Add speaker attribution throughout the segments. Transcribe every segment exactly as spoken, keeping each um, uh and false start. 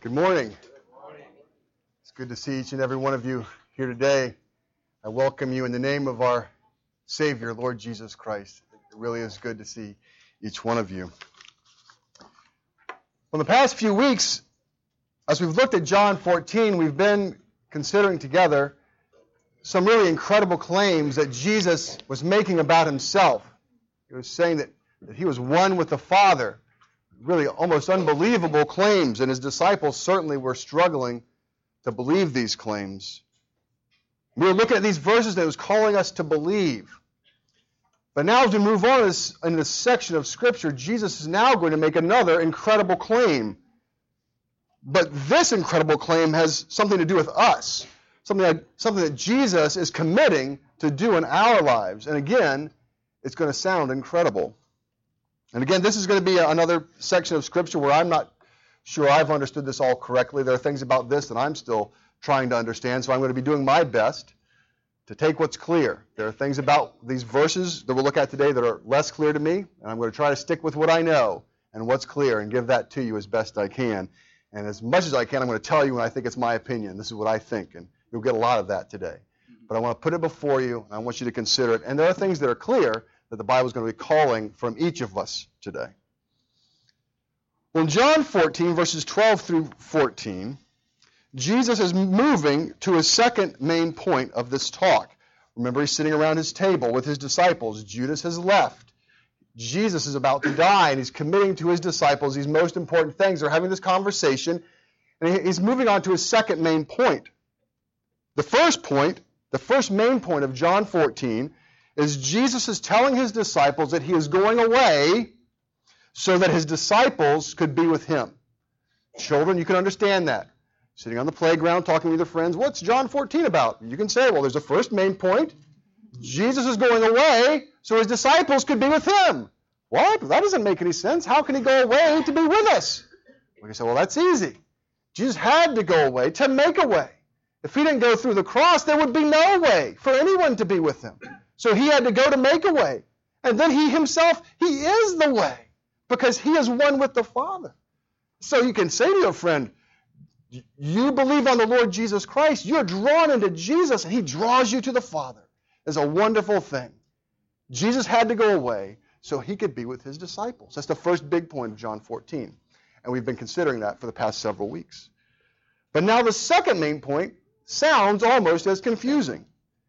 Speaker 1: Good morning. It's good to see each and every one of you here today. I welcome you in the name of our Savior, Lord Jesus Christ. It really is good to see each one of you. Well, in the past few weeks, as we've looked at John fourteen, we've been considering together some really incredible claims that Jesus was making about himself. He was saying that, that he was one with the Father. Really almost unbelievable claims, and his disciples certainly were struggling to believe these claims. We were looking at these verses and it was calling us to believe. But now as we move on this, in this section of Scripture, Jesus is now going to make another incredible claim. But this incredible claim has something to do with us, something that, something that Jesus is committing to do in our lives. And again, it's going to sound incredible. And again, this is going to be another section of Scripture where I'm not sure I've understood this all correctly. There are things about this that I'm still trying to understand, so I'm going to be doing my best to take what's clear. There are things about these verses that we'll look at today that are less clear to me, and I'm going to try to stick with what I know and what's clear and give that to you as best I can. And as much as I can, I'm going to tell you when I think it's my opinion. This is what I think, and you'll get a lot of that today. But I want to put it before you, and I want you to consider it. And there are things that are clear that the Bible is going to be calling from each of us today. Well, in John fourteen, verses twelve through fourteen, Jesus is moving to his second main point of this talk. Remember, he's sitting around his table with his disciples. Judas has left. Jesus is about to die, and he's committing to his disciples these most important things. They're having this conversation, and he's moving on to his second main point. The first point, the first main point of John fourteen, is Jesus is telling his disciples that he is going away so that his disciples could be with him. Children, you can understand that. Sitting on the playground talking with your friends, what's John fourteen about? You can say, well, there's a first main point. Jesus is going away so his disciples could be with him. What? That doesn't make any sense. How can he go away to be with us? We can say, well, that's easy. Jesus had to go away to make a way. If he didn't go through the cross, there would be no way for anyone to be with him. So he had to go to make a way. And then he himself, he is the way because he is one with the Father. So you can say to your friend, you believe on the Lord Jesus Christ, you're drawn into Jesus and he draws you to the Father. It's a wonderful thing. Jesus had to go away so he could be with his disciples. That's the first big point of John fourteen. And we've been considering that for the past several weeks. But now the second main point sounds almost as confusing.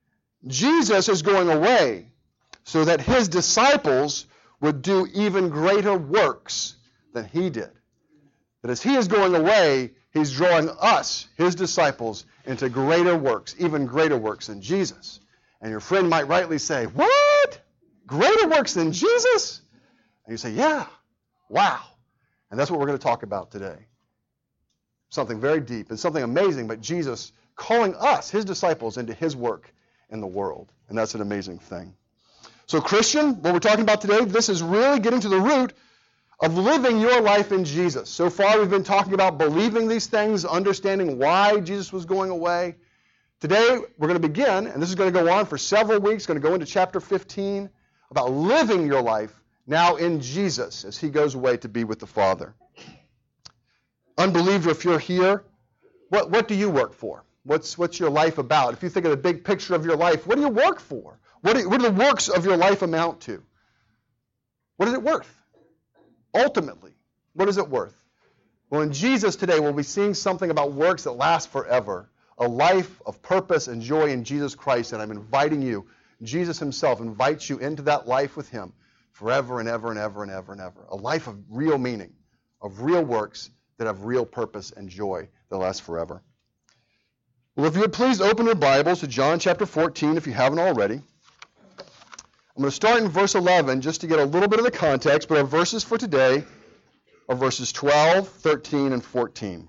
Speaker 1: Jesus is going away so that his disciples would do even greater works than he did. That as he is going away, he's drawing us, his disciples, into greater works, even greater works than Jesus. And your friend might rightly say, what? Greater works than Jesus? And you say, yeah, wow. And that's what we're going to talk about today. Something very deep and something amazing, but Jesus calling us, his disciples, into his work in the world. And that's an amazing thing. So Christian, what we're talking about today, this is really getting to the root of living your life in Jesus. So far we've been talking about believing these things, understanding why Jesus was going away. Today we're going to begin, and this is going to go on for several weeks, going to go into chapter fifteen, about living your life now in Jesus as he goes away to be with the Father. Unbeliever, if you're here, what, what do you work for? What's, what's your life about? If you think of the big picture of your life, what do you work for? What do, what do the works of your life amount to? What is it worth? Ultimately, what is it worth? Well, in Jesus today, we'll be seeing something about works that last forever, a life of purpose and joy in Jesus Christ, and I'm inviting you, Jesus himself invites you into that life with him forever and ever and ever and ever and ever, a life of real meaning, of real works that have real purpose and joy that last forever. Well, if you would please open your Bibles to John chapter fourteen, if you haven't already. I'm going to start in verse eleven just to get a little bit of the context, but our verses for today are verses twelve, thirteen, and fourteen.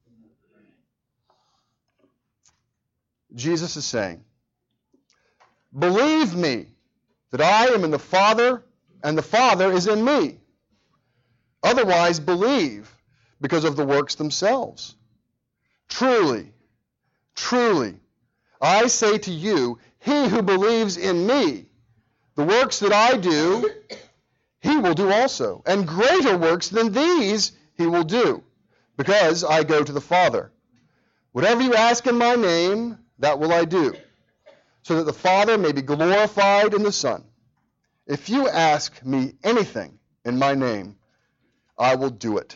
Speaker 1: Jesus is saying, believe me that I am in the Father and the Father is in me. Otherwise, believe because of the works themselves. Truly, truly, I say to you, he who believes in me, the works that I do, he will do also. And greater works than these he will do, because I go to the Father. Whatever you ask in my name, that will I do, so that the Father may be glorified in the Son. If you ask me anything in my name, I will do it.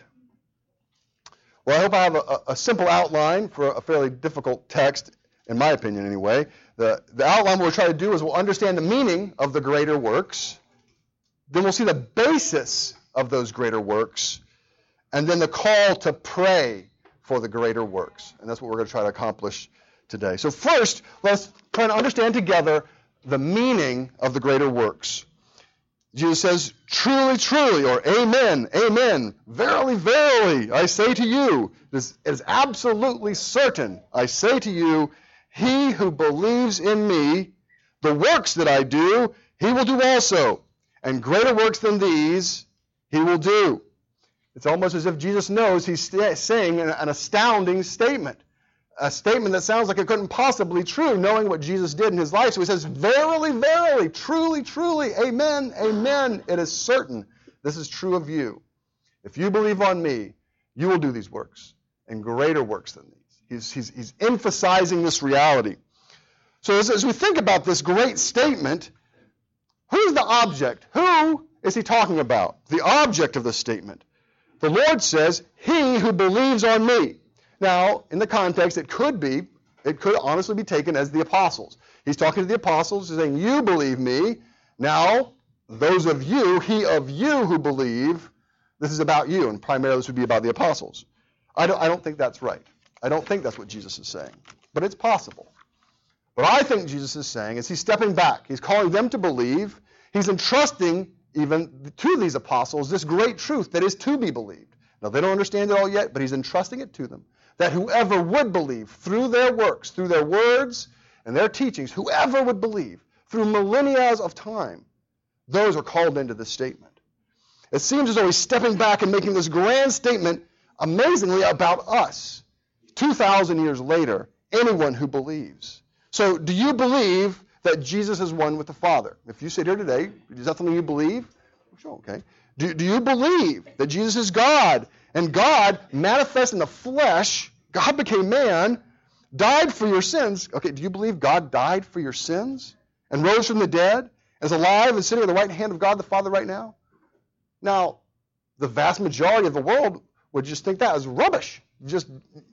Speaker 1: Well, I hope I have a, a simple outline for a fairly difficult text, in my opinion anyway. The, the outline we'll try to do is we'll understand the meaning of the greater works, then we'll see the basis of those greater works, and then the call to pray for the greater works. And that's what we're going to try to accomplish today. So first, let's try to understand together the meaning of the greater works. Jesus says, truly, truly, or amen, amen, verily, verily, I say to you, this is absolutely certain, I say to you, he who believes in me, the works that I do, he will do also, and greater works than these he will do. It's almost as if Jesus knows he's saying an astounding statement. A statement that sounds like it couldn't possibly be true, knowing what Jesus did in his life. So he says, verily, verily, truly, truly, amen, amen. It is certain this is true of you. If you believe on me, you will do these works, and greater works than these. He's, he's, he's emphasizing this reality. So as, as we think about this great statement, who's the object? Who is he talking about? The object of the statement. The Lord says, he who believes on me. Now, in the context, it could be, it could honestly be taken as the apostles. He's talking to the apostles, saying, you believe me. Now, those of you, he of you who believe, this is about you, and primarily this would be about the apostles. I don't, I don't think that's right. I don't think that's what Jesus is saying, but it's possible. What I think Jesus is saying is he's stepping back. He's calling them to believe. He's entrusting even to these apostles this great truth that is to be believed. Now, they don't understand it all yet, but he's entrusting it to them. That whoever would believe through their works, through their words and their teachings, whoever would believe through millennia of time, those are called into this statement. It seems as though he's stepping back and making this grand statement, amazingly, about us. two thousand years later, anyone who believes. So do you believe that Jesus is one with the Father? If you sit here today, is that something you believe? Sure, okay. Do, do you believe that Jesus is God? And God, manifest in the flesh, God became man, died for your sins. Okay, do you believe God died for your sins and rose from the dead, is alive and sitting at the right hand of God the Father right now? Now, the vast majority of the world would just think that is rubbish, just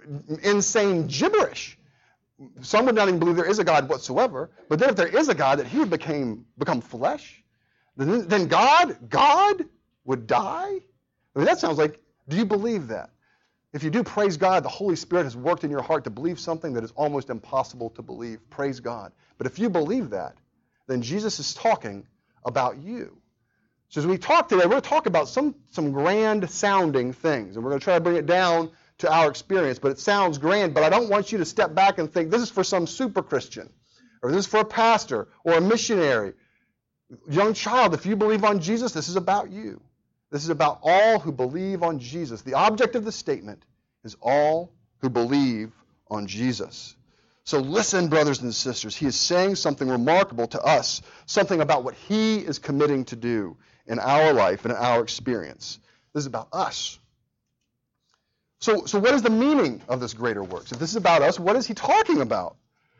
Speaker 1: insane gibberish. Some would not even believe there is a God whatsoever. But then if there is a God, that he became become flesh, then, then God, God would die? I mean, that sounds like, do you believe that? If you do, praise God, the Holy Spirit has worked in your heart to believe something that is almost impossible to believe. Praise God. But if you believe that, then Jesus is talking about you. So as we talk today, we're going to talk about some, some grand-sounding things, and we're going to try to bring it down to our experience, but it sounds grand, but I don't want you to step back and think this is for some super Christian, or this is for a pastor, or a missionary. Young child, if you believe on Jesus, this is about you. This is about all who believe on Jesus. The object of the statement is all who believe on Jesus. So listen, brothers and sisters, he is saying something remarkable to us, something about what he is committing to do in our life and in our experience. This is about us. So, so what is the meaning of this greater works? If this is about us, what is he talking about?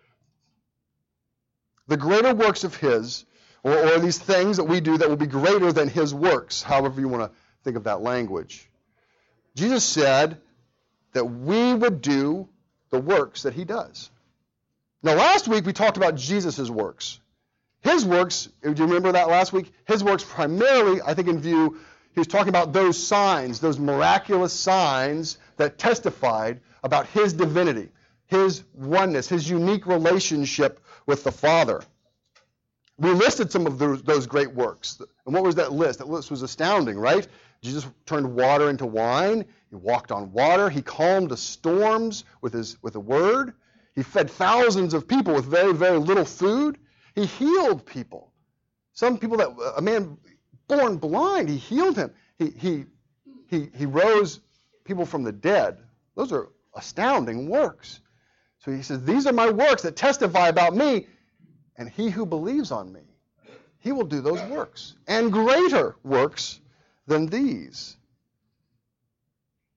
Speaker 1: The greater works of his, or, or these things that we do that will be greater than his works, however you want to think of that language. Jesus said that we would do the works that he does. Now, last week we talked about Jesus' works. His works, do you remember that last week? His works primarily, I think in view, he was talking about those signs, those miraculous signs that testified about his divinity, his oneness, his unique relationship with the Father. We listed some of those, those great works. And what was that list? That list was astounding, right? Jesus turned water into wine. He walked on water. He calmed the storms with his with a word. He fed thousands of people with very, very little food. He healed people. Some people that, a man born blind, he healed him. He, he, he, he rose people from the dead. Those are astounding works. So he says, these are my works that testify about me. And he who believes on me, he will do those works, and greater works than these.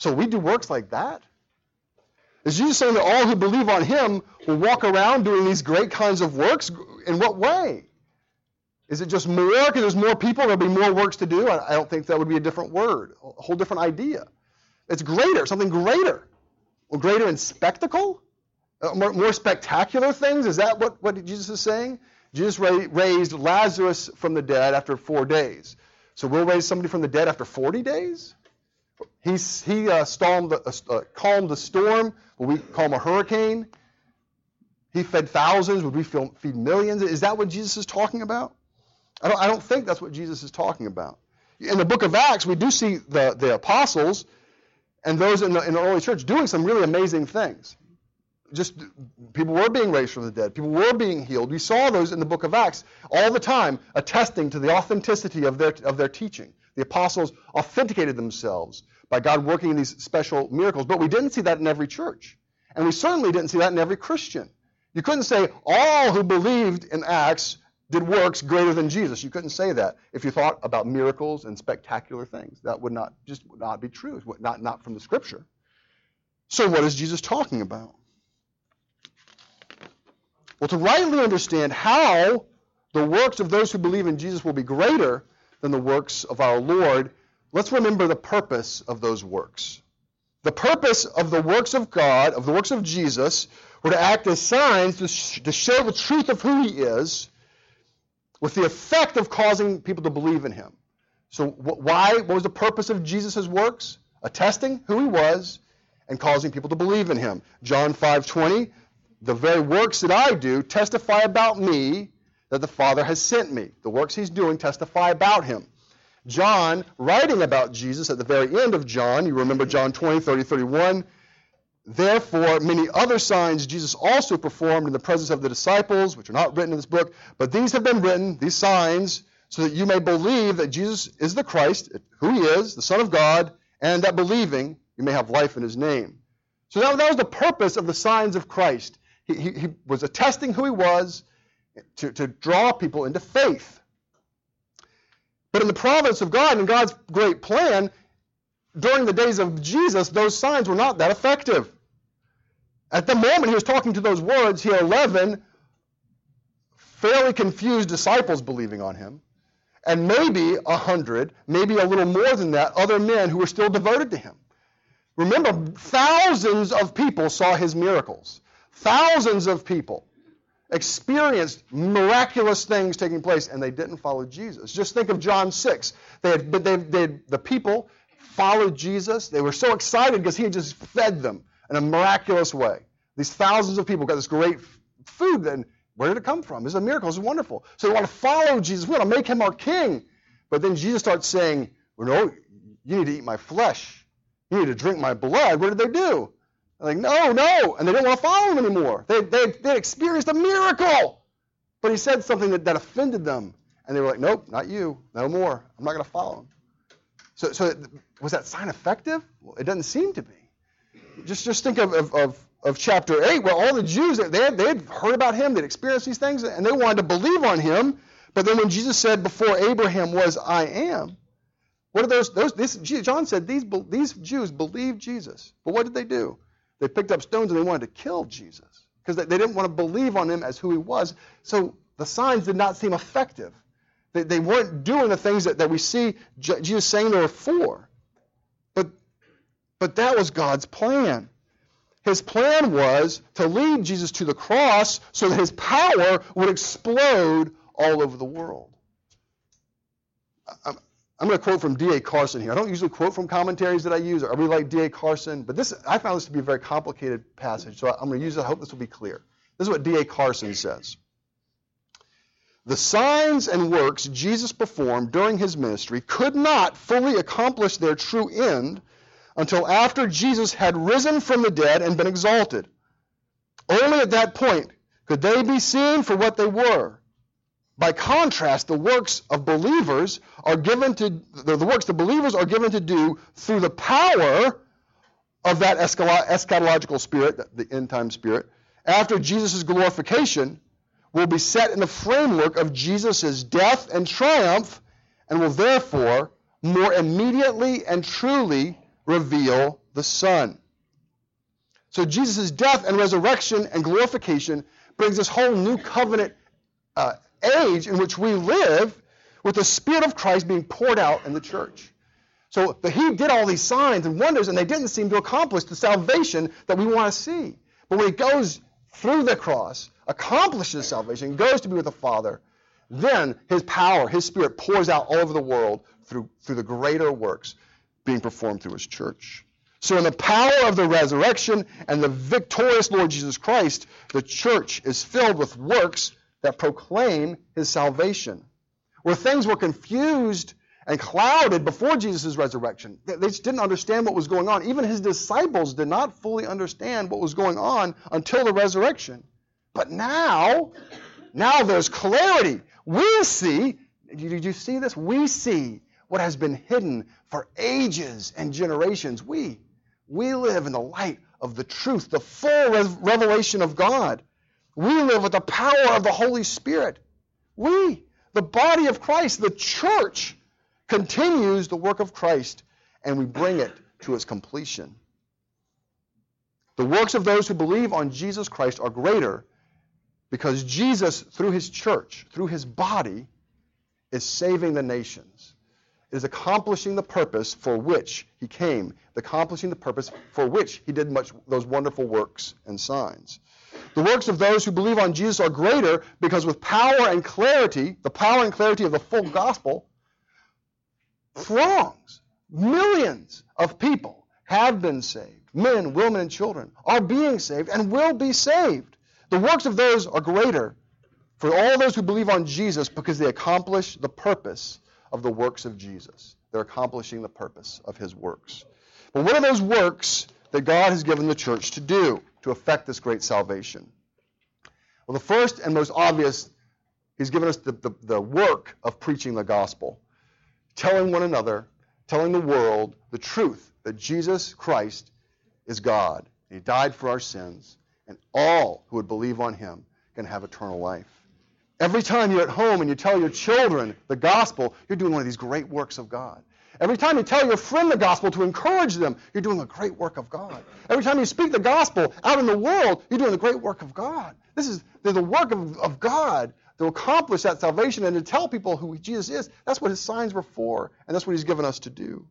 Speaker 1: So we do works like that? Is Jesus saying that all who believe on him will walk around doing these great kinds of works? In what way? Is it just more because there's more people, there'll be more works to do? I, I don't think that would be a different word, a whole different idea. It's greater, something greater. Well, greater in spectacle? Uh, more, more spectacular things? Is that what, what Jesus is saying? Jesus ra- raised Lazarus from the dead after four days. So we'll raise somebody from the dead after forty days? He's, he uh, stormed the, uh, calmed the storm, what we call him a hurricane. He fed thousands, would we feed millions? Is that what Jesus is talking about? I don't, I don't think that's what Jesus is talking about. In the book of Acts, we do see the, the apostles and those in the, in the early church doing some really amazing things. Just people were being raised from the dead. People were being healed. We saw those in the book of Acts all the time, attesting to the authenticity of their, of their teaching. The apostles authenticated themselves by God working in these special miracles. But we didn't see that in every church. And we certainly didn't see that in every Christian. You couldn't say all who believed in Acts did works greater than Jesus. You couldn't say that if you thought about miracles and spectacular things. That would not just would not be true. Not, not from the Scripture. So what is Jesus talking about? Well, to rightly understand how the works of those who believe in Jesus will be greater than the works of our Lord, let's remember the purpose of those works. The purpose of the works of God, of the works of Jesus, were to act as signs to, sh- to show the truth of who he is, with the effect of causing people to believe in him. So wh- why? What was the purpose of Jesus' works? Attesting who he was and causing people to believe in him. John five twenty, the very works that I do testify about me that the Father has sent me. The works he's doing testify about him. John, writing about Jesus at the very end of John, you remember John twenty, thirty, thirty-one, therefore many other signs Jesus also performed in the presence of the disciples, which are not written in this book, but these have been written, these signs, so that you may believe that Jesus is the Christ, who he is, the Son of God, and that believing you may have life in his name. So that, that was the purpose of the signs of Christ. He, he, he was attesting who he was to, to draw people into faith. But in the providence of God and God's great plan, during the days of Jesus, those signs were not that effective. At the moment he was talking to those words, he had eleven fairly confused disciples believing on him, and maybe a hundred, maybe a little more than that, other men who were still devoted to him. Remember, thousands of people saw his miracles. Thousands of people experienced miraculous things taking place, and they didn't follow Jesus. Just think of John six. They had, they, they, the people followed Jesus. They were so excited because he had just fed them in a miraculous way. These thousands of people got this great food. Then where did it come from? It's a miracle. It's wonderful. So they want to follow Jesus. We want to make him our king. But then Jesus starts saying, well, no, you need to eat my flesh. You need to drink my blood. What did they do? They're like, no, no. And they didn't want to follow him anymore. They, they, they experienced a miracle. But he said something that, that offended them. And they were like, nope, not you. No more. I'm not going to follow him. So, so was that sign effective? Well, it doesn't seem to be. Just, just think of, of, of, of chapter eight, where all the Jews, they had, they had heard about him, they'd experienced these things, and they wanted to believe on him. But then when Jesus said, before Abraham was, I am, what are those? those this, John said these, these Jews believed Jesus. But what did they do? They picked up stones and they wanted to kill Jesus because they, they didn't want to believe on him as who he was. So the signs did not seem effective. They, they weren't doing the things that, that we see Jesus saying they were for. But, but that was God's plan. His plan was to lead Jesus to the cross so that his power would explode all over the world. I'm, I'm going to quote from D A Carson here. I don't usually quote from commentaries that I use. I really like D A Carson, but this I found this to be a very complicated passage, so I'm going to use it. I hope this will be clear. This is what D A Carson says. The signs and works Jesus performed during his ministry could not fully accomplish their true end until after Jesus had risen from the dead and been exalted. Only at that point could they be seen for what they were. By contrast, the works of believers are given to the, the works the believers are given to do through the power of that eschatological spirit, the end time spirit, after Jesus' glorification, will be set in the framework of Jesus' death and triumph, and will therefore more immediately and truly reveal the Son. So Jesus' death and resurrection and glorification brings this whole new covenant uh, age in which we live with the Spirit of Christ being poured out in the church. So the, he did all these signs and wonders, and they didn't seem to accomplish the salvation that we want to see. But when he goes through the cross, accomplishes salvation, goes to be with the Father, then his power, his Spirit pours out all over the world through, through the greater works being performed through his church. So in the power of the resurrection and the victorious Lord Jesus Christ, the church is filled with works that proclaim his salvation. Where things were confused and clouded before Jesus' resurrection, they just didn't understand what was going on. Even his disciples did not fully understand what was going on until the resurrection. But now, now there's clarity. We see, did you see this? We see what has been hidden for ages and generations. We, we live in the light of the truth, the full revelation of God. We live with the power of the Holy Spirit. We, the body of Christ, the church, continues the work of Christ, and we bring it to its completion. The works of those who believe on Jesus Christ are greater because Jesus, through his church, through his body, is saving the nations. It is accomplishing the purpose for which he came, accomplishing the purpose for which he did much those wonderful works and signs. The works of those who believe on Jesus are greater because with power and clarity, the power and clarity of the full gospel, throngs, millions of people have been saved. Men, women, and children are being saved and will be saved. The works of those are greater for all those who believe on Jesus because they accomplish the purpose of the works of Jesus. They're accomplishing the purpose of his works. But what are those works that God has given the church to do to effect this great salvation? Well, the first and most obvious, he's given us the, the, the work of preaching the gospel, telling one another, telling the world the truth that Jesus Christ is God. He died for our sins, and all who would believe on him can have eternal life. Every time you're at home and you tell your children the gospel, you're doing one of these great works of God. Every time you tell your friend the gospel to encourage them, you're doing a great work of God. Every time you speak the gospel out in the world, you're doing the great work of God. This is the work of, of God to accomplish that salvation and to tell people who Jesus is. That's what his signs were for, and that's what he's given us to do.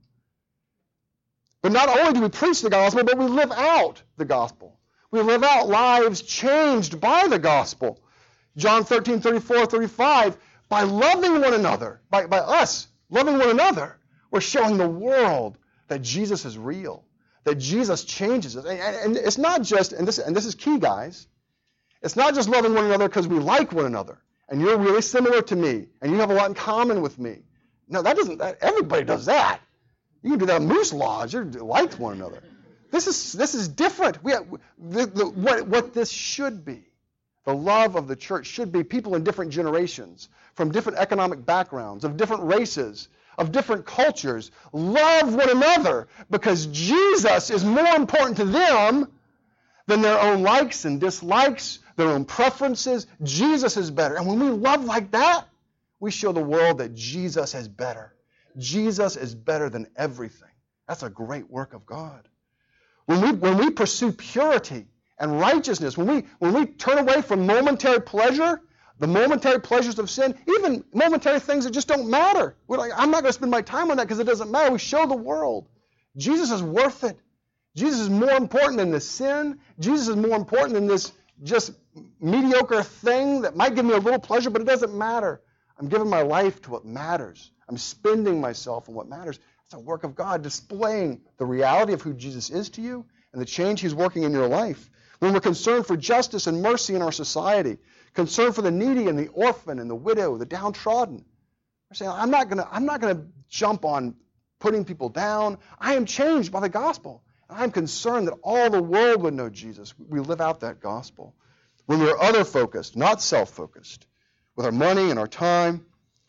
Speaker 1: But not only do we preach the gospel, but we live out the gospel. We live out lives changed by the gospel. John thirteen, thirty-four, thirty-five, by loving one another, by, by us loving one another, we're showing the world that Jesus is real, that Jesus changes us. And, and it's not just, and this, and this is key, guys, it's not just loving one another because we like one another, and you're really similar to me, and you have a lot in common with me. No, that doesn't, that, everybody does that. You can do that at Moose Lodge, you like one another. This is, this is different. We have, the, the, what, what this should be. The love of the church should be people in different generations, from different economic backgrounds, of different races, of different cultures. Love one another because Jesus is more important to them than their own likes and dislikes, their own preferences. Jesus is better. And when we love like that, we show the world that Jesus is better. Jesus is better than everything. That's a great work of God. When we, when we pursue purity and righteousness, when we, when we turn away from momentary pleasure, the momentary pleasures of sin, even momentary things that just don't matter. We're like, I'm not going to spend my time on that because it doesn't matter. We show the world. Jesus is worth it. Jesus is more important than this sin. Jesus is more important than this just mediocre thing that might give me a little pleasure, but it doesn't matter. I'm giving my life to what matters. I'm spending myself on what matters. It's a work of God displaying the reality of who Jesus is to you and the change he's working in your life. When we're concerned for justice and mercy in our society, concerned for the needy and the orphan and the widow, the downtrodden, we're saying, I'm not gonna, I'm not gonna jump on putting people down. I am changed by the gospel. And I'm concerned that all the world would know Jesus. We live out that gospel. When we're other-focused, not self-focused, with our money and our time,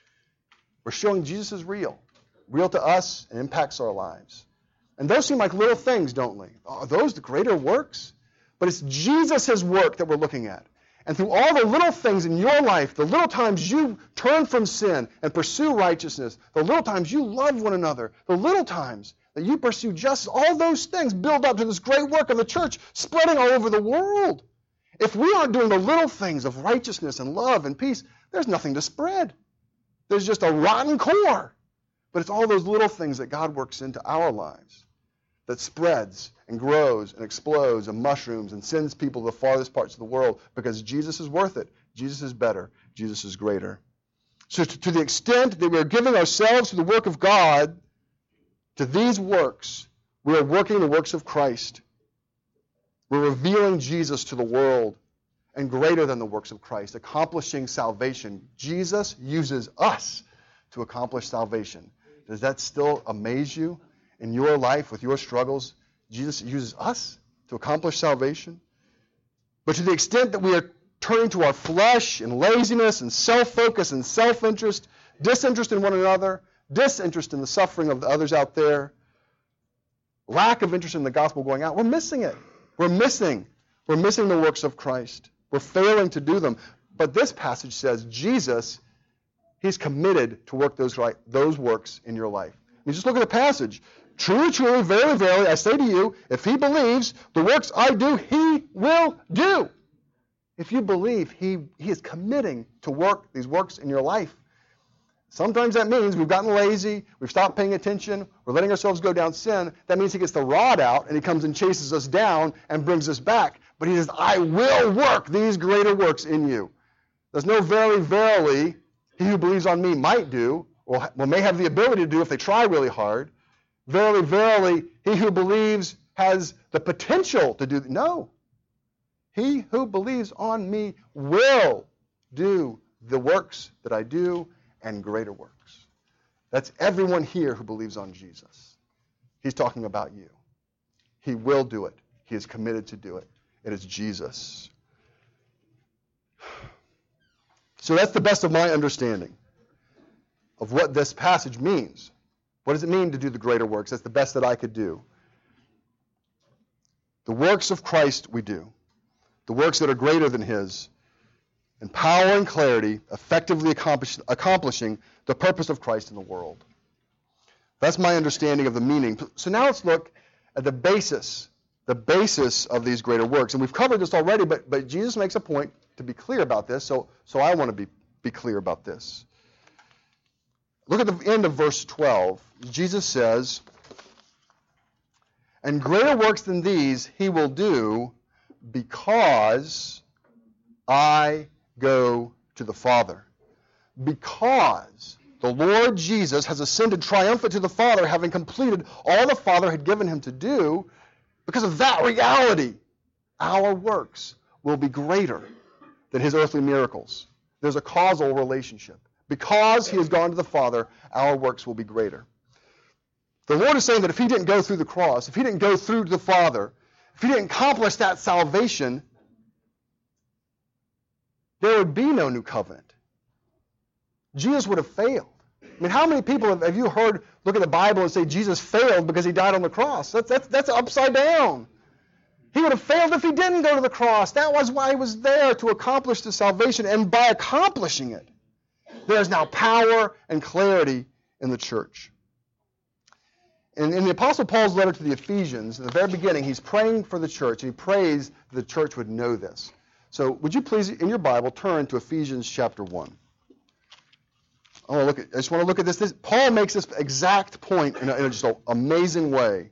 Speaker 1: we're showing Jesus is real, real to us and impacts our lives. And those seem like little things, don't they? Are those the greater works? But it's Jesus' work that we're looking at. And through all the little things in your life, the little times you turn from sin and pursue righteousness, the little times you love one another, the little times, that you pursue justice, all those things build up to this great work of the church spreading all over the world. If we aren't doing the little things of righteousness and love and peace, there's nothing to spread. There's just a rotten core. But it's all those little things that God works into our lives that spreads and grows and explodes and mushrooms and sends people to the farthest parts of the world because Jesus is worth it. Jesus is better. Jesus is greater. So to, to the extent that we're giving ourselves to the work of God, to these works, we are working the works of Christ. We're revealing Jesus to the world, and greater than the works of Christ, accomplishing salvation. Jesus uses us to accomplish salvation. Does that still amaze you in your life with your struggles? Jesus uses us to accomplish salvation. But to the extent that we are turning to our flesh and laziness and self-focus and self-interest, disinterest in one another, disinterest in the suffering of the others out there, lack of interest in the gospel going out, we're missing it. We're missing. We're missing the works of Christ. We're failing to do them. But this passage says Jesus, he's committed to work those, right, those works in your life. I mean, just look at the passage. Truly, truly, verily, verily, I say to you, if he believes, the works I do, he will do. If you believe, he, he is committing to work these works in your life. Sometimes that means we've gotten lazy, we've stopped paying attention, we're letting ourselves go down sin. That means he gets the rod out and he comes and chases us down and brings us back. But he says, I will work these greater works in you. There's no verily, verily, he who believes on me might do, or may have the ability to do if they try really hard. Verily, verily, he who believes has the potential to do. No. He who believes on me will do the works that I do and greater works. That's everyone here who believes on Jesus. He's talking about you. He will do it. He is committed to do it. It is Jesus. So that's the best of my understanding of what this passage means. What does it mean to do the greater works? That's the best that I could do. The works of Christ we do. The works that are greater than his. In power and clarity, effectively accomplish, accomplishing the purpose of Christ in the world. That's my understanding of the meaning. So now let's look at the basis, the basis of these greater works. And we've covered this already, but, but Jesus makes a point to be clear about this, so, so I want to be, be clear about this. Look at the end of verse twelve. Jesus says, and greater works than these he will do because I go to the Father. Because the Lord Jesus has ascended triumphant to the Father, having completed all the Father had given him to do, because of that reality, our works will be greater than his earthly miracles. There's a causal relationship. Because he has gone to the Father, our works will be greater. The Lord is saying that if he didn't go through the cross, if he didn't go through to the Father, if he didn't accomplish that salvation, there would be no new covenant. Jesus would have failed. I mean, how many people have, have you heard look at the Bible and say Jesus failed because he died on the cross? That's, that's, that's upside down. He would have failed if he didn't go to the cross. That was why he was there, to accomplish the salvation. And by accomplishing it, there is now power and clarity in the church. And in the Apostle Paul's letter to the Ephesians, in the very beginning, he's praying for the church, and he prays that the church would know this. So would you please, in your Bible, turn to Ephesians chapter one. I, want to look at, I just want to look at this. this Paul makes this exact point in, a, in a just an amazing way.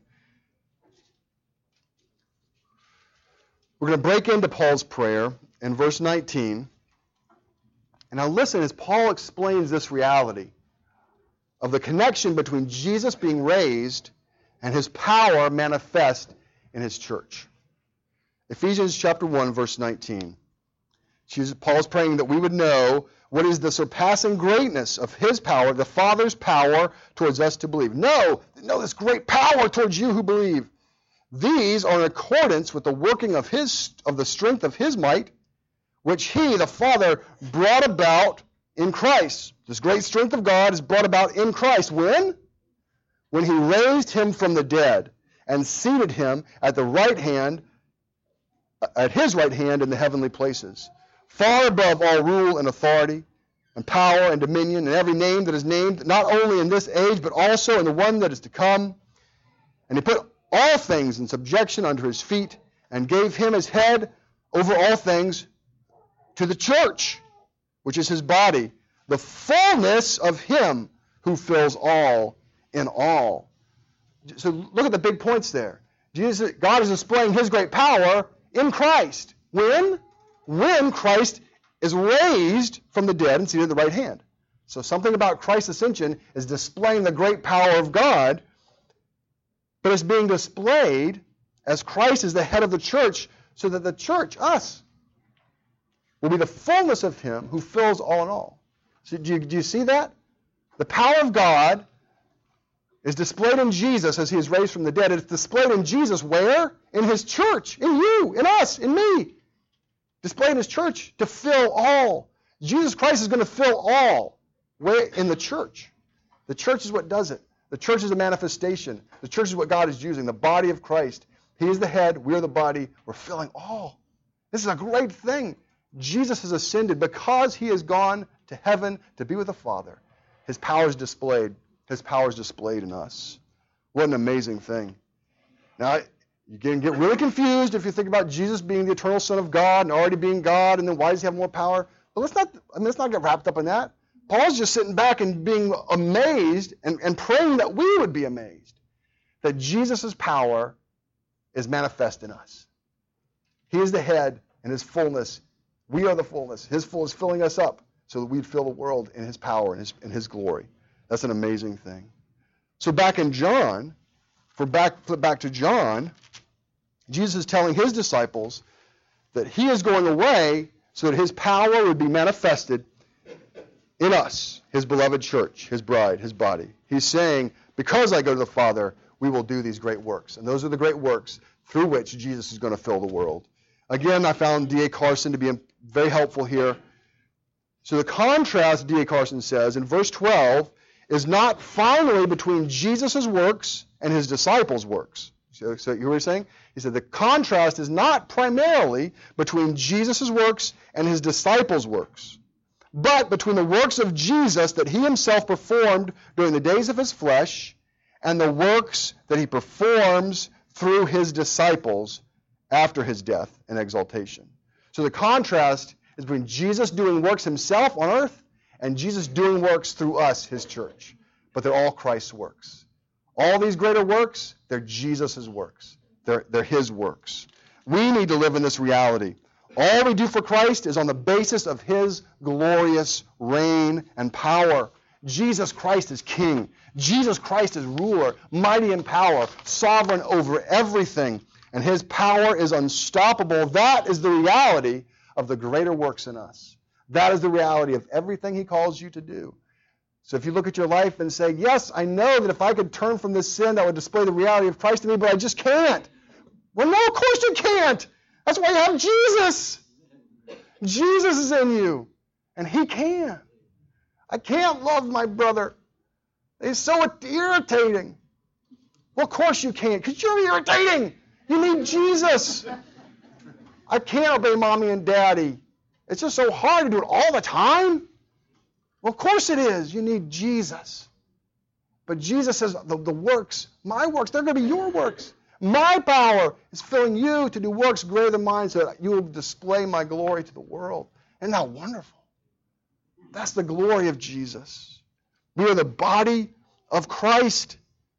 Speaker 1: We're going to break into Paul's prayer in verse nineteen. And now listen as Paul explains this reality of the connection between Jesus being raised and his power manifest in his church. Ephesians chapter one, verse nineteen. Jesus, Paul is praying that we would know what is the surpassing greatness of his power, the Father's power towards us to believe. Know, know this great power towards you who believe. These are in accordance with the working of his of the strength of his might, which he, the Father, brought about in Christ. This great strength of God is brought about in Christ. When? When he raised him from the dead and seated him at the right hand, at his right hand in the heavenly places, far above all rule and authority and power and dominion and every name that is named, not only in this age, but also in the one that is to come. And he put all things in subjection under his feet and gave him as head over all things to the church, which is his body, the fullness of him who fills all in all. So look at the big points there. Jesus, God is displaying his great power in Christ. When? When Christ is raised from the dead and seated at the right hand. So something about Christ's ascension is displaying the great power of God, but it's being displayed as Christ is the head of the church, so that the church, us, will be the fullness of him who fills all in all. So do you, do you see that? The power of God is displayed in Jesus as he is raised from the dead. It's displayed in Jesus where? In his church, in you, in us, in me. Displayed in his church to fill all. Jesus Christ is going to fill all. Where? In the church. The church is what does it. The church is a manifestation. The church is what God is using, the body of Christ. He is the head, we're the body, we're filling all. This is a great thing. Jesus has ascended because he has gone to heaven to be with the Father. His power is displayed. His power is displayed in us. What an amazing thing. Now, you can get really confused if you think about Jesus being the eternal Son of God and already being God, and then why does he have more power? But let's not, I mean, let's not get wrapped up in that. Paul's just sitting back and being amazed and, and praying that we would be amazed that Jesus' power is manifest in us. He is the head, and his fullness, we are the fullness. His fullness filling us up so that we'd fill the world in his power and his, in his glory. That's an amazing thing. So back in John, for back flip back to John, Jesus is telling his disciples that he is going away so that his power would be manifested in us, his beloved church, his bride, his body. He's saying, because I go to the Father, we will do these great works. And those are the great works through which Jesus is going to fill the world. Again, I found D A Carson to be very helpful here. So the contrast, D A Carson says, in verse twelve, is not finally between Jesus' works and his disciples' works. So, so you hear what he's saying? He said the contrast is not primarily between Jesus' works and his disciples' works, but between the works of Jesus that he himself performed during the days of his flesh and the works that he performs through his disciples after his death and exaltation. So the contrast is between Jesus doing works himself on earth and Jesus doing works through us, his church. But they're all Christ's works. All these greater works, they're Jesus' works. They're, they're his works. We need to live in this reality. All we do for Christ is on the basis of his glorious reign and power. Jesus Christ is king. Jesus Christ is ruler, mighty in power, sovereign over everything. And his power is unstoppable. That is the reality of the greater works in us. That is the reality of everything he calls you to do. So if you look at your life and say, yes, I know that if I could turn from this sin, that would display the reality of Christ to me, but I just can't. Well, no, of course you can't. That's why you have Jesus. Jesus is in you, and he can. I can't love my brother. He's so irritating. Well, of course you can't, because you're irritating. You need Jesus. I can't obey mommy and daddy. It's just so hard to do it all the time. Well, of course it is. You need Jesus. But Jesus says the, the works, my works, they're going to be your works. My power is filling you to do works greater than mine so that you will display my glory to the world. Isn't that wonderful? That's the glory of Jesus. We are the body of Christ.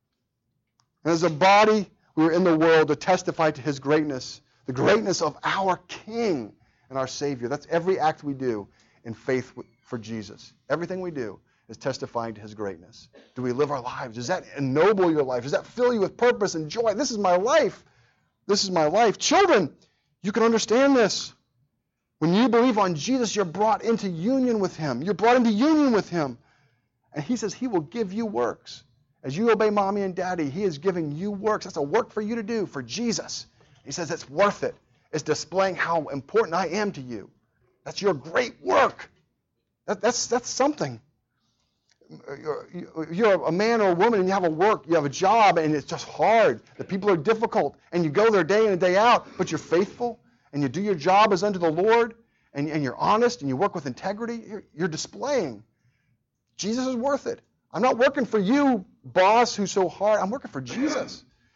Speaker 1: And as a body, we are in the world to testify to his greatness, the greatness of our King and our Savior. That's every act we do in faith for Jesus. Everything we do is testifying to his greatness. Do we live our lives? Does that ennoble your life? Does that fill you with purpose and joy? This is my life. This is my life. Children, you can understand this. When you believe on Jesus, you're brought into union with him. You're brought into union with him. And he says he will give you works. As you obey mommy and daddy, he is giving you works. That's a work for you to do for Jesus. He says it's worth it. It's displaying how important I am to you. That's your great work. That, that's, that's something. You're, you're a man or a woman and you have a work, you have a job, and it's just hard. The people are difficult, and you go there day in and day out, but you're faithful, and you do your job as unto the Lord, and, and you're honest, and you work with integrity. You're, you're displaying. Jesus is worth it. I'm not working for you, boss, who's so hard. I'm working for Jesus.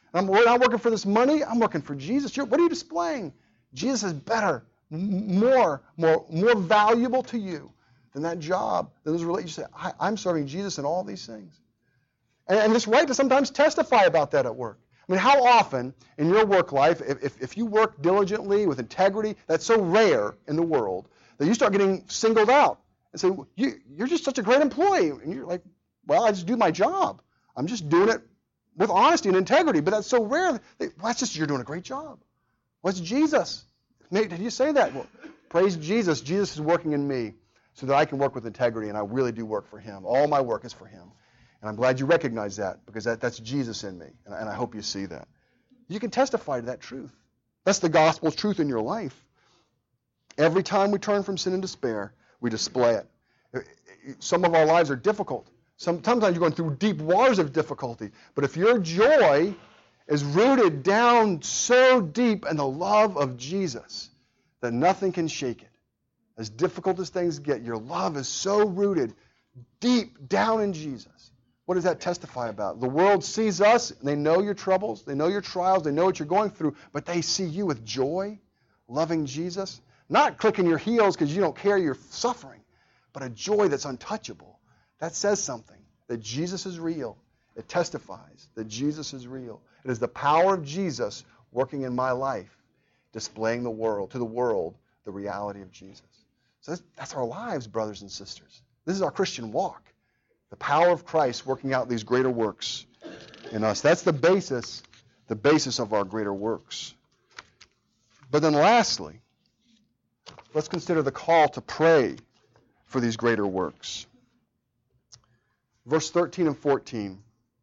Speaker 1: I'm, we're not working for this money. I'm working for Jesus. You're, what are you displaying? Jesus is better, more, more, more valuable to you than that job, than those relationships. You say, I, I'm serving Jesus in all these things. And, and it's right to sometimes testify about that at work. I mean, how often in your work life, if, if, if you work diligently with integrity, that's so rare in the world, that you start getting singled out and say, you, you're just such a great employee. And you're like, well, I just do my job. I'm just doing it with honesty and integrity. But that's so rare. Well, that's just, you're doing a great job. What's Jesus? Did you say that? Well, praise Jesus. Jesus is working in me so that I can work with integrity, and I really do work for him. All my work is for him. And I'm glad you recognize that, because that, that's Jesus in me, and, and I hope you see that. You can testify to that truth. That's the gospel's truth in your life. Every time we turn from sin and despair, we display it. Some of our lives are difficult. Some, sometimes you're going through deep waters of difficulty. But if your joy is rooted down so deep in the love of Jesus that nothing can shake it, as difficult as things get, your love is so rooted deep down in Jesus. What does that testify about? The world sees us, and they know your troubles, they know your trials, they know what you're going through, but they see you with joy, loving Jesus, not clicking your heels because you don't care you're suffering, but a joy that's untouchable. That says something, that Jesus is real. It testifies that Jesus is real. It is the power of Jesus working in my life, displaying the world to the world the reality of Jesus. So that's, that's our lives, brothers and sisters. This is our Christian walk. The power of Christ working out these greater works in us. That's the basis, the basis of our greater works. But then lastly, let's consider the call to pray for these greater works. Verse thirteen and fourteen.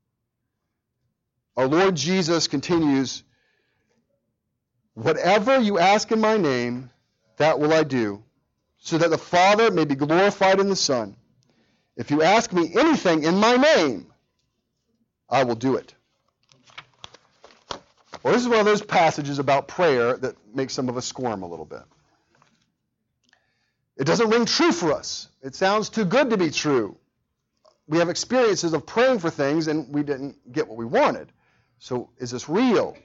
Speaker 1: Our Lord Jesus continues, whatever you ask in my name, that will I do, so that the Father may be glorified in the Son. If you ask me anything in my name, I will do it. Well, this is one of those passages about prayer that makes some of us squirm a little bit. It doesn't ring true for us. It sounds too good to be true. We have experiences of praying for things and we didn't get what we wanted. So is this real?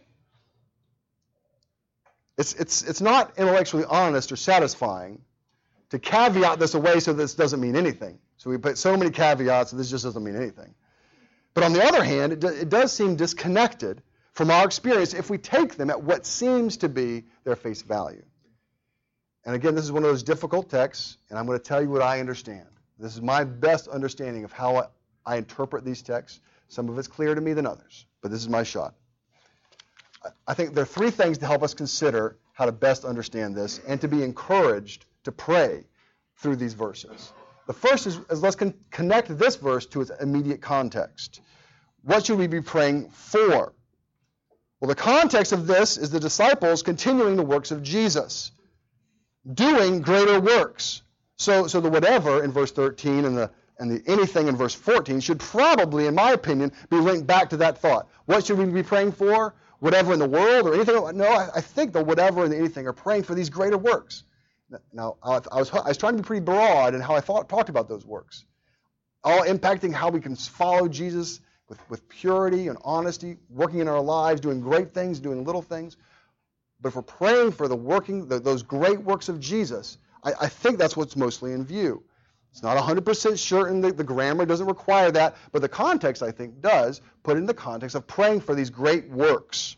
Speaker 1: It's, it's, it's not intellectually honest or satisfying to caveat this away so this doesn't mean anything. So we put so many caveats and this just doesn't mean anything. But on the other hand, it, do, it does seem disconnected from our experience if we take them at what seems to be their face value. And again, this is one of those difficult texts, and I'm going to tell you what I understand. This is my best understanding of how I, I interpret these texts. Some of it's clearer to me than others, but this is my shot. I, I think there are three things to help us consider how to best understand this and to be encouraged to pray through these verses. The first is, is let's con- connect this verse to its immediate context. What should we be praying for? Well, the context of this is the disciples continuing the works of Jesus, doing greater works. So, so the whatever in verse thirteen and the and the anything in verse fourteen should probably, in my opinion, be linked back to that thought. What should we be praying for? Whatever in the world or anything? No, I, I think the whatever and the anything are praying for these greater works. Now, I was, I was trying to be pretty broad in how I thought, talked about those works, all impacting how we can follow Jesus with, with purity and honesty, working in our lives, doing great things, doing little things. But if we're praying for the working, the, those great works of Jesus, I, I think that's what's mostly in view. It's not one hundred percent certain that the grammar doesn't require that, but the context, I think, does put it in the context of praying for these great works.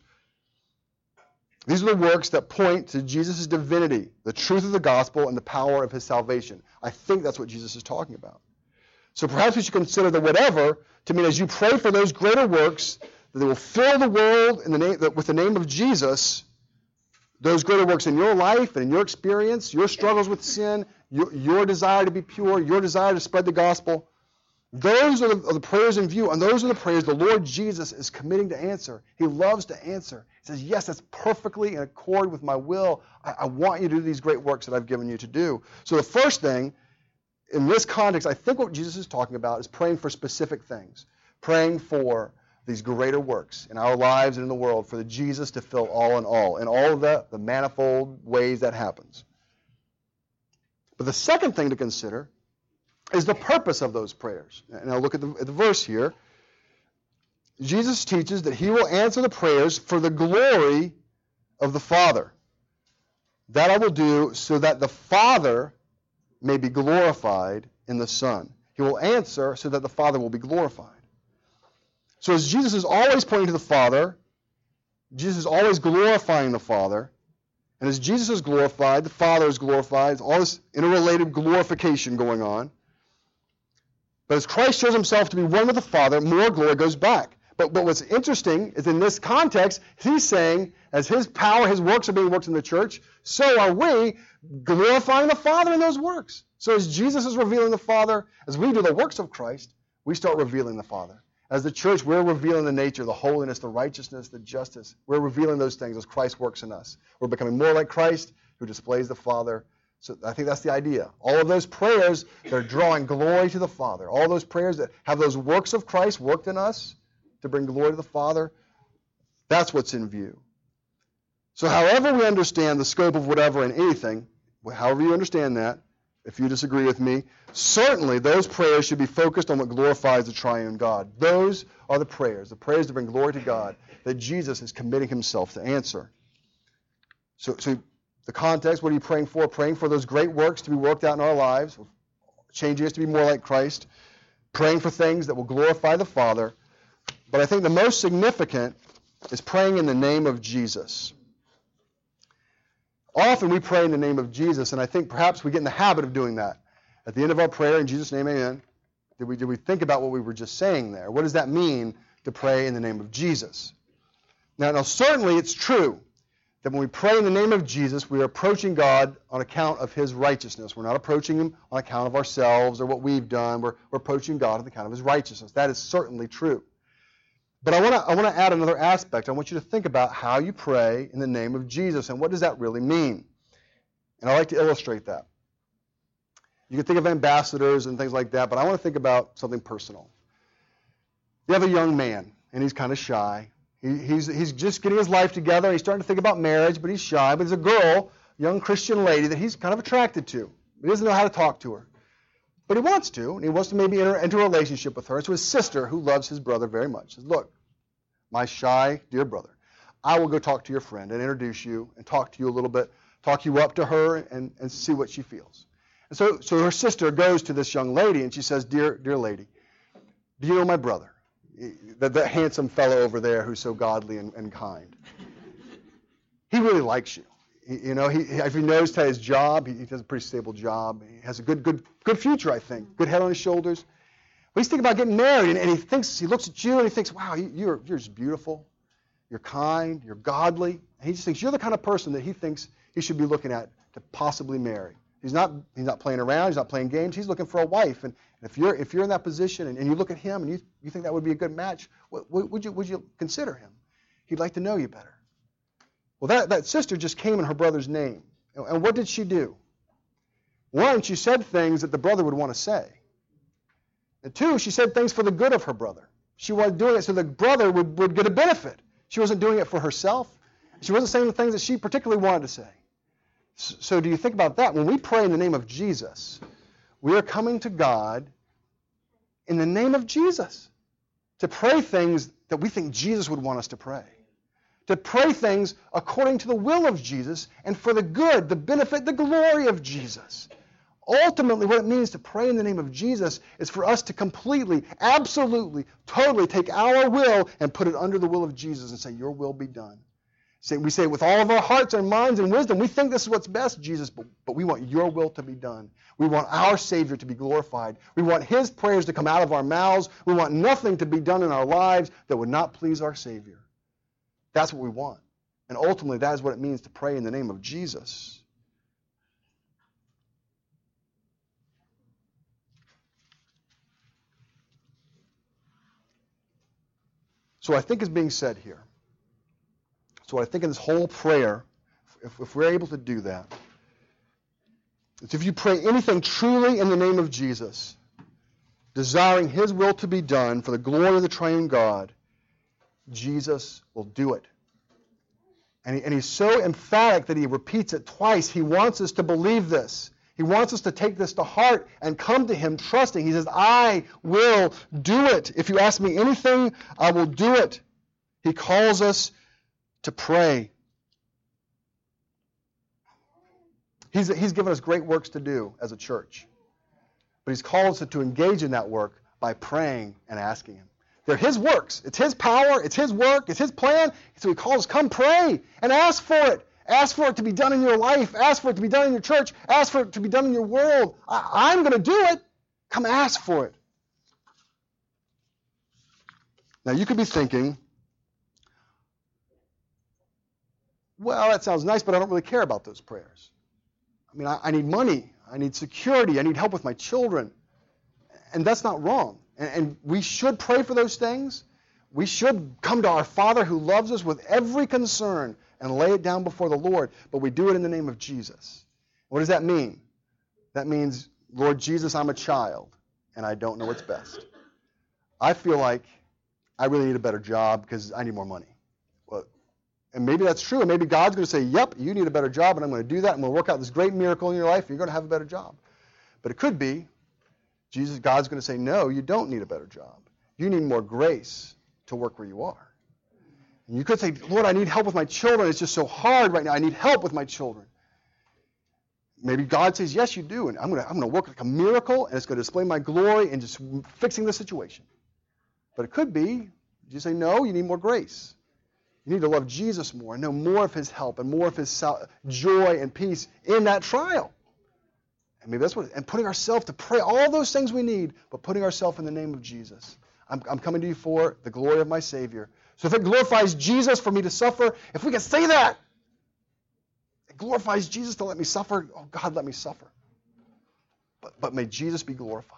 Speaker 1: These are the works that point to Jesus' divinity, the truth of the gospel, and the power of his salvation. I think that's what Jesus is talking about. So perhaps we should consider the whatever to mean as you pray for those greater works, that they will fill the world in the name, with the name of Jesus, those greater works in your life and in your experience, your struggles with sin, your, your desire to be pure, your desire to spread the gospel. Those are the, are the prayers in view, and those are the prayers the Lord Jesus is committing to answer. He loves to answer. He says, yes, that's perfectly in accord with my will. I, I want you to do these great works that I've given you to do. So the first thing, in this context, I think what Jesus is talking about is praying for specific things, praying for these greater works in our lives and in the world, for the Jesus to fill all in all, and all of the, the manifold ways that happens. But the second thing to consider is the purpose of those prayers. And I'll look at the, at the verse here. Jesus teaches that he will answer the prayers for the glory of the Father. That I will do so that the Father may be glorified in the Son. He will answer so that the Father will be glorified. So as Jesus is always pointing to the Father, Jesus is always glorifying the Father, and as Jesus is glorified, the Father is glorified. There's all this interrelated glorification going on. But as Christ shows himself to be one with the Father, more glory goes back. But, but what's interesting is in this context, he's saying, as his power, his works are being worked in the church, so are we glorifying the Father in those works. So as Jesus is revealing the Father, as we do the works of Christ, we start revealing the Father. As the church, we're revealing the nature, the holiness, the righteousness, the justice. We're revealing those things as Christ works in us. We're becoming more like Christ, who displays the Father. So I think that's the idea. All of those prayers that are drawing glory to the Father, all those prayers that have those works of Christ worked in us to bring glory to the Father, that's what's in view. So however we understand the scope of whatever and anything, however you understand that, if you disagree with me, certainly those prayers should be focused on what glorifies the triune God. Those are the prayers, the prayers to bring glory to God that Jesus is committing himself to answer. So, so the context, what are you praying for? Praying for those great works to be worked out in our lives, changing us to be more like Christ, praying for things that will glorify the Father. But I think the most significant is praying in the name of Jesus. Often we pray in the name of Jesus, and I think perhaps we get in the habit of doing that. At the end of our prayer, in Jesus' name, amen, did we, did we think about what we were just saying there? What does that mean to pray in the name of Jesus? Now, now, certainly it's true that when we pray in the name of Jesus, we are approaching God on account of his righteousness. We're not approaching him on account of ourselves or what we've done. We're, we're approaching God on account of his righteousness. That is certainly true. But I want to I want to add another aspect. I want you to think about how you pray in the name of Jesus and what does that really mean. And I like to illustrate that. You can think of ambassadors and things like that, but I want to think about something personal. You have a young man, and he's kind of shy. He, he's, he's just getting his life together. He's starting to think about marriage, but he's shy. But there's a girl, young Christian lady, that he's kind of attracted to. He doesn't know how to talk to her. But he wants to, and he wants to maybe enter into a relationship with her. So his sister, who loves his brother very much, says, look, my shy, dear brother, I will go talk to your friend and introduce you and talk to you a little bit, talk you up to her and, and see what she feels. And so, so her sister goes to this young lady and she says, dear, dear lady, do you know my brother? That, that handsome fellow over there who's so godly and, and kind. He really likes you. You know, he, if he knows his job, he, he does a pretty stable job. He has a good, good, good future, I think. Good head on his shoulders. But he's thinking about getting married, and, and he thinks, he looks at you, and he thinks, wow, you, you're, you're just beautiful. You're kind. You're godly. And he just thinks you're the kind of person that he thinks he should be looking at to possibly marry. He's not, he's not playing around. He's not playing games. He's looking for a wife. And if you're, if you're in that position, and, and you look at him, and you, you think that would be a good match, what, what, would you, would you consider him? He'd like to know you better. Well, that, that sister just came in her brother's name. And, and what did she do? One, she said things that the brother would want to say. And two, she said things for the good of her brother. She was doing it so the brother would, would get a benefit. She wasn't doing it for herself. She wasn't saying the things that she particularly wanted to say. So, so do you think about that? When we pray in the name of Jesus, we are coming to God in the name of Jesus to pray things that we think Jesus would want us to pray. To pray things according to the will of Jesus and for the good, the benefit, the glory of Jesus. Ultimately, what it means to pray in the name of Jesus is for us to completely, absolutely, totally take our will and put it under the will of Jesus and say, your will be done. Say, we say with all of our hearts and minds and wisdom, we think this is what's best, Jesus, but, but we want your will to be done. We want our Savior to be glorified. We want his prayers to come out of our mouths. We want nothing to be done in our lives that would not please our Savior. That's what we want. And ultimately, that is what it means to pray in the name of Jesus. So I think is being said here. So I think in this whole prayer, if, if we're able to do that, it's if you pray anything truly in the name of Jesus, desiring his will to be done for the glory of the triune God, Jesus will do it. And, he, and he's so emphatic that he repeats it twice. He wants us to believe this. He wants us to take this to heart and come to him trusting. He says, I will do it. If you ask me anything, I will do it. He calls us to pray. He's, he's given us great works to do as a church. But he's called us to engage in that work by praying and asking him. They're his works. It's his power. It's his work. It's his plan. So he calls us, come pray and ask for it. Ask for it to be done in your life. Ask for it to be done in your church. Ask for it to be done in your world. I, I'm going to do it. Come ask for it. Now you could be thinking, well, that sounds nice, but I don't really care about those prayers. I mean, I, I need money. I need security. I need help with my children. And that's not wrong. And, and we should pray for those things. We should come to our Father who loves us with every concern and lay it down before the Lord. But we do it in the name of Jesus. What does that mean? That means, Lord Jesus, I'm a child, and I don't know what's best. I feel like I really need a better job because I need more money. Well, and maybe that's true. And maybe God's going to say, yep, you need a better job, and I'm going to do that, and we'll work out this great miracle in your life, and you're going to have a better job. But it could be, Jesus, God's going to say, no, you don't need a better job. You need more grace to work where you are. And you could say, Lord, I need help with my children. It's just so hard right now. I need help with my children. Maybe God says, yes, you do. And I'm going to, I'm going to work like a miracle, and it's going to display my glory in just fixing the situation. But it could be, you say, no, you need more grace. You need to love Jesus more and know more of his help and more of his joy and peace in that trial. And maybe that's what, and putting ourselves to pray all those things we need, but putting ourselves in the name of Jesus. I'm, I'm coming to you for the glory of my Savior. So if it glorifies Jesus for me to suffer, if we can say that, it glorifies Jesus to let me suffer. Oh, God, let me suffer. But, but may Jesus be glorified.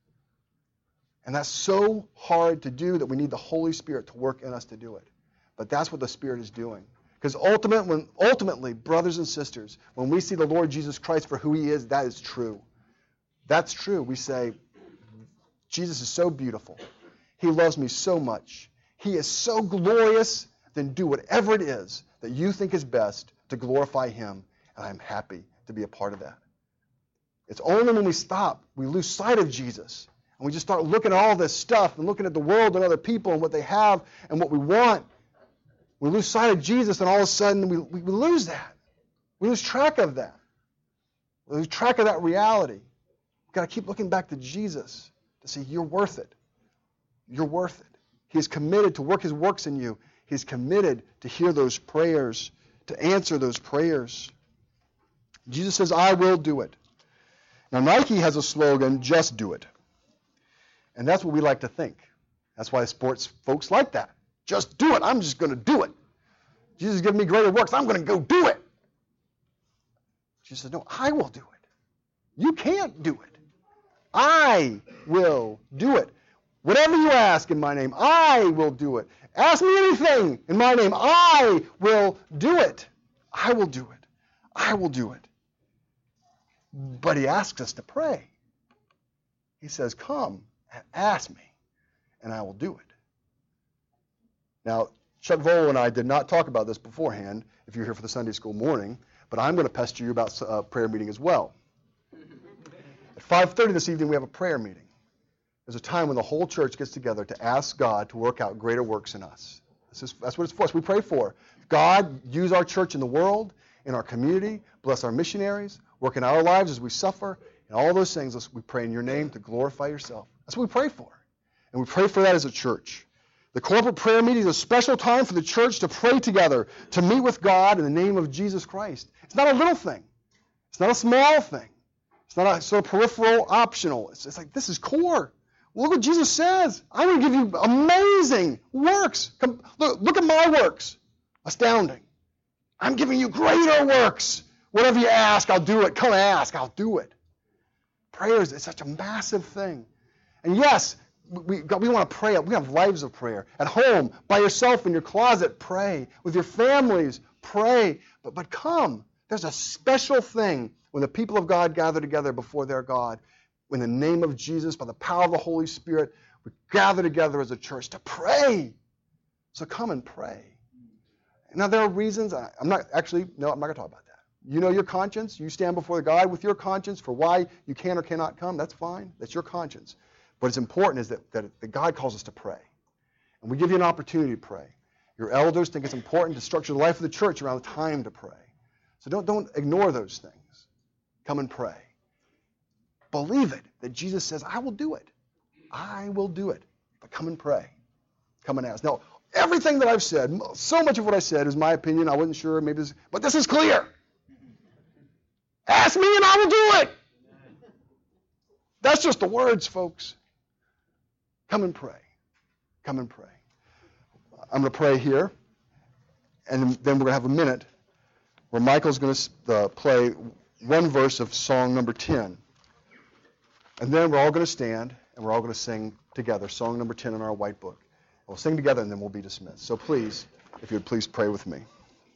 Speaker 1: And that's so hard to do that we need the Holy Spirit to work in us to do it. But that's what the Spirit is doing. Because ultimate, when, ultimately, brothers and sisters, when we see the Lord Jesus Christ for who he is, that is true. That's true. We say, Jesus is so beautiful. He loves me so much. He is so glorious. Then do whatever it is that you think is best to glorify him. And I'm happy to be a part of that. It's only when we stop, we lose sight of Jesus. And we just start looking at all this stuff and looking at the world and other people and what they have and what we want. We lose sight of Jesus, and all of a sudden we, we, we lose that. We lose track of that. We lose track of that reality. We've got to keep looking back to Jesus to see you're worth it. You're worth it. He is committed to work his works in you. He is committed to hear those prayers, to answer those prayers. Jesus says, I will do it. Now, Nike has a slogan, just do it. And that's what we like to think. That's why sports folks like that. Just do it. I'm just going to do it. Jesus has given me greater works. I'm going to go do it. Jesus said, no, I will do it. You can't do it. I will do it. Whatever you ask in my name, I will do it. Ask me anything in my name, I will do it. I will do it. I will do it. But he asks us to pray. He says, come and ask me, and I will do it. Now, Chuck Volo and I did not talk about this beforehand, if you're here for the Sunday school morning, but I'm going to pester you about a prayer meeting as well. At five thirty this evening, we have a prayer meeting. There's a time when the whole church gets together to ask God to work out greater works in us. This is, that's what it's for us. We pray for. God, use our church in the world, in our community, bless our missionaries, work in our lives as we suffer, and all those things. We pray in your name to glorify yourself. That's what we pray for. And we pray for that as a church. The corporate prayer meeting is a special time for the church to pray together, to meet with God in the name of Jesus Christ. It's not a little thing. It's not a small thing. It's not a sort of peripheral optional. It's, it's like, this is core. Look what Jesus says. I'm going to give you amazing works. Come, look, look at my works. Astounding. I'm giving you greater works. Whatever you ask, I'll do it. Come ask, I'll do it. Prayer is such a massive thing. And yes, We, we want to pray. We have lives of prayer. At home, by yourself in your closet, pray. With your families, pray. But, but come. There's a special thing when the people of God gather together before their God. In the name of Jesus, by the power of the Holy Spirit, we gather together as a church to pray. So come and pray. Now, there are reasons. I, I'm not actually, no, I'm not going to talk about that. You know your conscience. You stand before God with your conscience for why you can or cannot come. That's fine. That's your conscience. But it's important is that, that, that God calls us to pray. And we give you an opportunity to pray. Your elders think it's important to structure the life of the church around the time to pray. So don't, don't ignore those things. Come and pray. Believe it, that Jesus says, I will do it. I will do it. But come and pray. Come and ask. Now, everything that I've said, so much of what I said is my opinion. I wasn't sure. Maybe this, but this is clear. Ask me and I will do it. That's just the words, folks. Come and pray. Come and pray. I'm going to pray here, and then we're going to have a minute where Michael's going to uh, play one verse of song number ten. And then we're all going to stand, and we're all going to sing together, song number ten in our white book. We'll sing together, and then we'll be dismissed. So please, if you would please pray with me.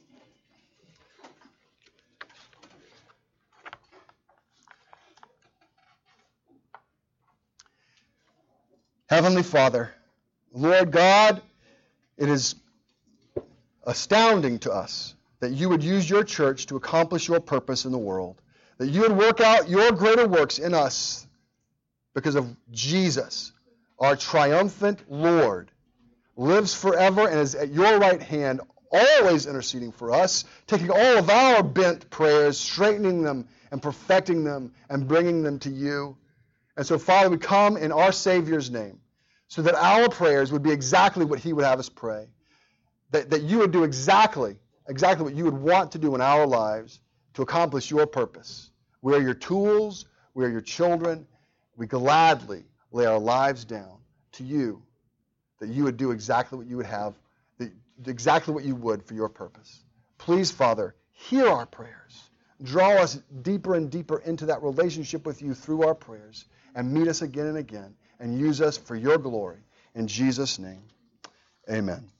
Speaker 1: Heavenly Father, Lord God, it is astounding to us that you would use your church to accomplish your purpose in the world, that you would work out your greater works in us because of Jesus, our triumphant Lord, lives forever and is at your right hand, always interceding for us, taking all of our bent prayers, straightening them and perfecting them and bringing them to you. And so, Father, we come in our Savior's name so that our prayers would be exactly what he would have us pray, that, that you would do exactly, exactly what you would want to do in our lives to accomplish your purpose. We are your tools. We are your children. We gladly lay our lives down to you, that you would do exactly what you would have, that, exactly what you would for your purpose. Please, Father, hear our prayers. Draw us deeper and deeper into that relationship with you through our prayers, and meet us again and again, and use us for your glory. In Jesus' name, amen.